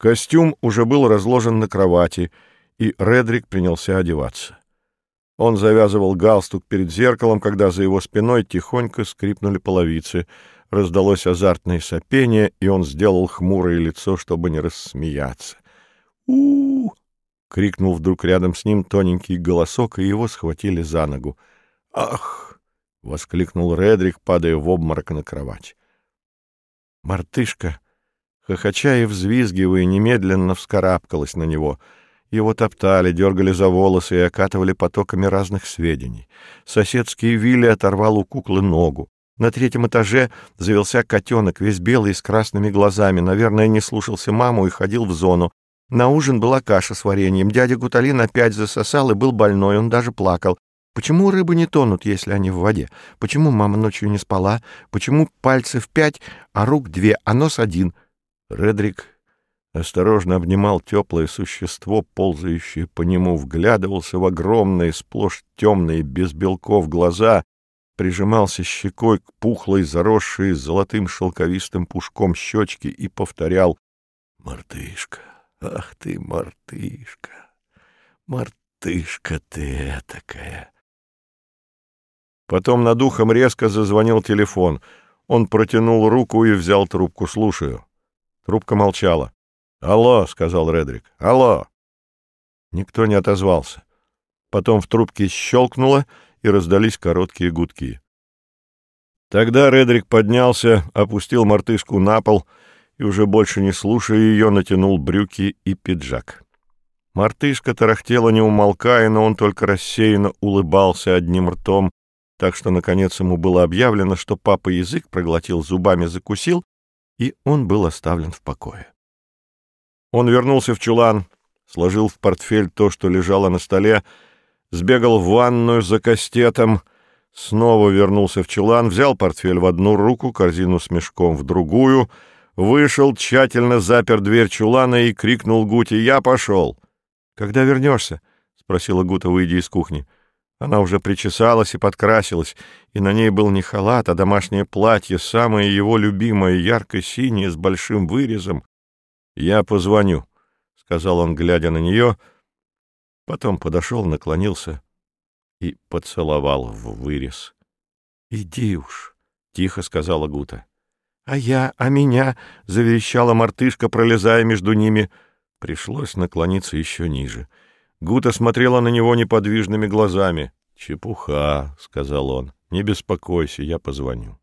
Костюм уже был разложен на кровати, и Редрик принялся одеваться. Он завязывал галстук перед зеркалом, когда за его спиной тихонько скрипнули половицы. Раздалось азартное сопение, и он сделал хмурое лицо, чтобы не рассмеяться. «У-у-у!» — крикнул вдруг рядом с ним тоненький голосок, и его схватили за ногу. «Ах!» — воскликнул Редрик, падая в обморок на кровать. Мартышка, хохоча и взвизгивая, немедленно вскарабкалась на него. Его топтали, дергали за волосы и окатывали потоками разных сведений. Соседский Вилли оторвал у куклы ногу. На 3-м этаже завелся котенок, весь белый и с красными глазами. Наверное, не слушался маму и ходил в зону. На ужин была каша с вареньем. Дядя Гуталин опять засосал и был больной, он даже плакал. Почему рыбы не тонут, если они в воде? Почему мама ночью не спала? Почему пальцев 5, а рук 2, а нос 1? Редрик осторожно обнимал теплое существо, ползающее по нему, вглядывался в огромные, сплошь темные, без белков глаза, прижимался щекой к пухлой, заросшей золотым шелковистым пушком щечке и повторял: «Мартышка, ах ты, мартышка, мартышка ты этакая». Потом над ухом резко зазвонил телефон. Он протянул руку и взял трубку. «Слушаю». Трубка молчала. «Алло», — сказал Редрик. «Алло». Никто не отозвался. Потом в трубке щелкнуло, и раздались короткие гудки. Тогда Редрик поднялся, опустил мартышку на пол и, уже больше не слушая ее, натянул брюки и пиджак. Мартышка тарахтела не умолкая, но он только рассеянно улыбался одним ртом, так что, наконец, ему было объявлено, что папа язык проглотил, зубами закусил, и он был оставлен в покое. Он вернулся в чулан, сложил в портфель то, что лежало на столе, сбегал в ванную за кастетом, снова вернулся в чулан, взял портфель в одну руку, корзину с мешком в другую, вышел, тщательно запер дверь чулана и крикнул Гуте: «Я пошел!» «Когда вернешься?» — спросила Гута, выйдя из кухни. Она уже причесалась и подкрасилась, и на ней был не халат, а домашнее платье, самое его любимое, ярко-синее, с большим вырезом. «Я позвоню», — сказал он, глядя на нее, потом подошел, наклонился и поцеловал в вырез. «Иди уж», — тихо сказала Гута. «А меня?» — заверещала мартышка, пролезая между ними. Пришлось наклониться еще ниже. Гута смотрела на него неподвижными глазами. «Чепуха», — сказал он, — «не беспокойся, я позвоню».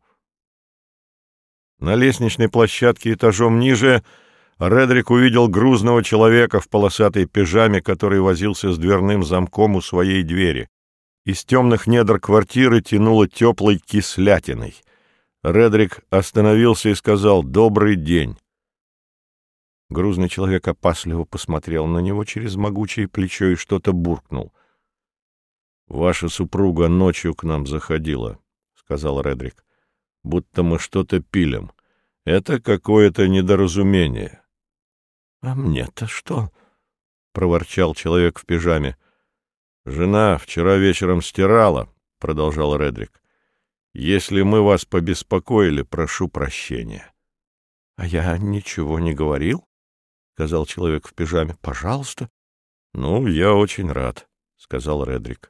На лестничной площадке этажом ниже Редрик увидел грузного человека в полосатой пижаме, который возился с дверным замком у своей двери. Из темных недр квартиры тянуло теплой кислятиной. Редрик остановился и сказал: «Добрый день». Грузный человек опасливо посмотрел на него через могучее плечо и что-то буркнул. «Ваша супруга ночью к нам заходила», — сказал Редрик, — «будто мы что-то пилим. Это какое-то недоразумение». «А мне-то что?» — проворчал человек в пижаме. «Жена вчера вечером стирала», — продолжал Редрик. «Если мы вас побеспокоили, прошу прощения». «А я ничего не говорил», — сказал человек в пижаме. «Пожалуйста». «Ну, я очень рад», — сказал Редрик.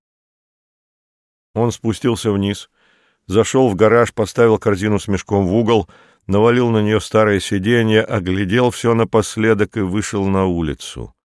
Он спустился вниз, зашел в гараж, поставил корзину с мешком в угол, навалил на нее старое сиденье, оглядел все напоследок и вышел на улицу.